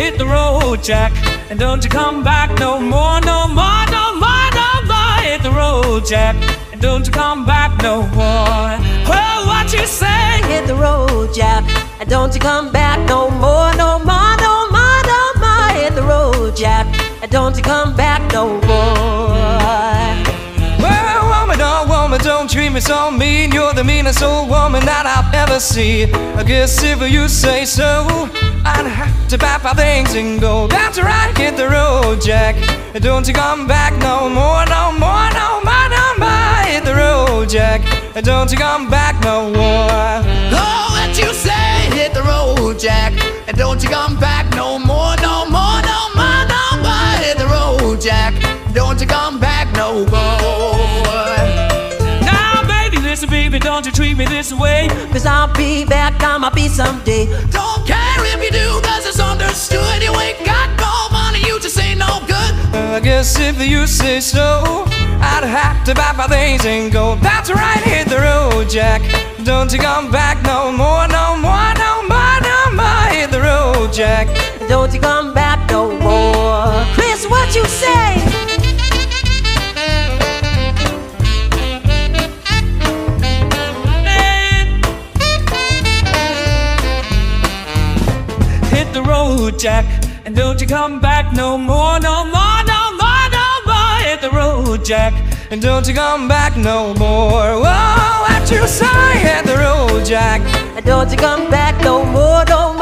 hit the road, Jack, and don't you come back no more, no more, no more, no more. Hit the road, Jack, and don't you come back no more. Well, what you say? Hit the road, Jack, and don't you come back no more, no more, no more, no more. Hit the road, Jack, and don't you come back no more. Well, woman, don't treat me so mean. You're the meanest old woman that I've ever seen. I guess if you say so, I'd have to pack my things and go. That's right, hit the road, Jack, and don't you come back no more, no more, no more, no more. Hit the road, Jack, and don't you come back no more. Oh, what you say? Hit the road, Jack, and don't you come back no more, no more, no more, no more. Hit the road, Jack, don't you come back no more. Listen, baby, don't you treat me this way, 'cause I'll be back, I'ma be someday. Don't care if you do, 'cause it's understood. You ain't got no money, you just ain't no good. I guess if you say so, I'd have to pack my things and go. That's right, hit the road, Jack, don't you come back no more, no more, no more, no more. Hit the road, Jack, don't you come back no more. Chris, what you say? Jack, and don't you come back no more, no more, no more, no more. Hit the road, Jack, and don't you come back no more. Whoa, what you say? Hit the road, Jack, and don't you come back no more, no more.